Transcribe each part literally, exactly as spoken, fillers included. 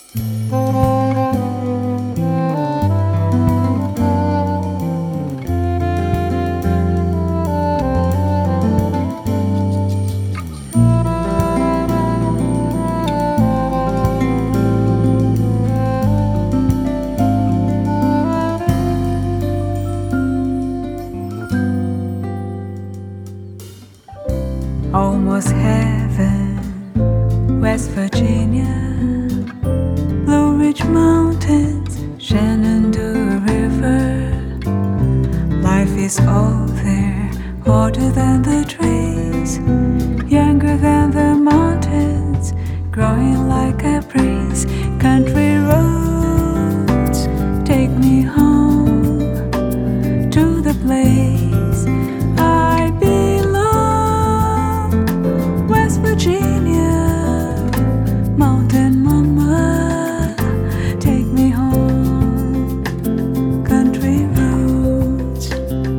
Almost heaven, West Virginia, Blue Ridge Mountains, Shenandoah River. Life is old there, older than the trees, younger than the mountains, growing like a breeze. Country roads take me home to the place I belong. West Virginia, mountain mama, take me home. Country roads,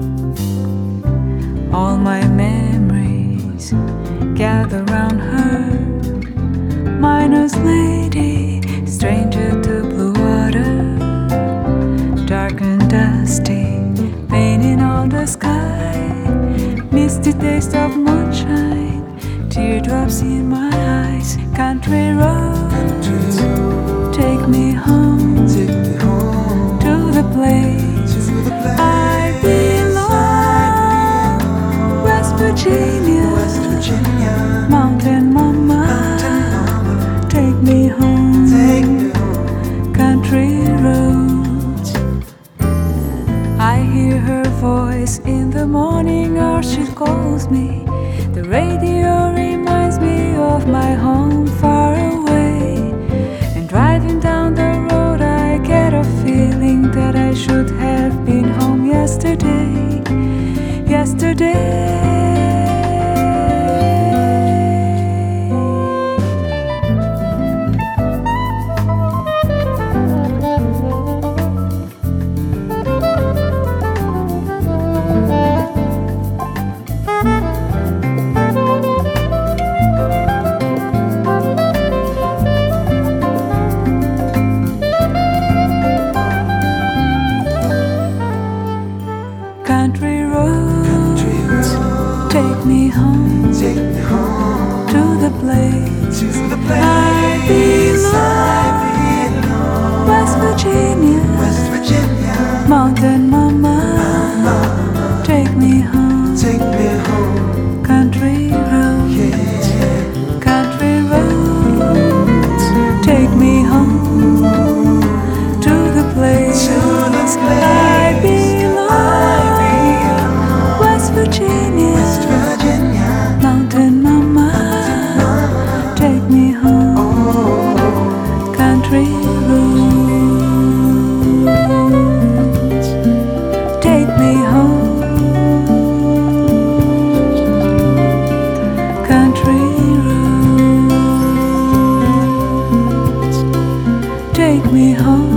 all my memories gather round her. Miner's lady, stranger to blue water, dark and dusty, painting on the sky. Misty taste of moonshine, teardrops in my eyes. Country roads, take me home, to the place I belong. West Virginia, mountain mama, take me home. Country roads, I hear her voice in the morning, or she calls me. The radio reminds me of my home far away. And driving down the road, I get a feeling that I should have been home yesterday. Yesterday. Country roads, take me home, Take me home to the place, to the I place belong. I belong. West Virginia, West Virginia, mountain mama, take me home. take me home. Country roads, Yeah, country roads, take me home to the place, to the I place belong. West Virginia, West Virginia, mountain mama, take me home. oh, Country roads, take me home. Country roads, take me home.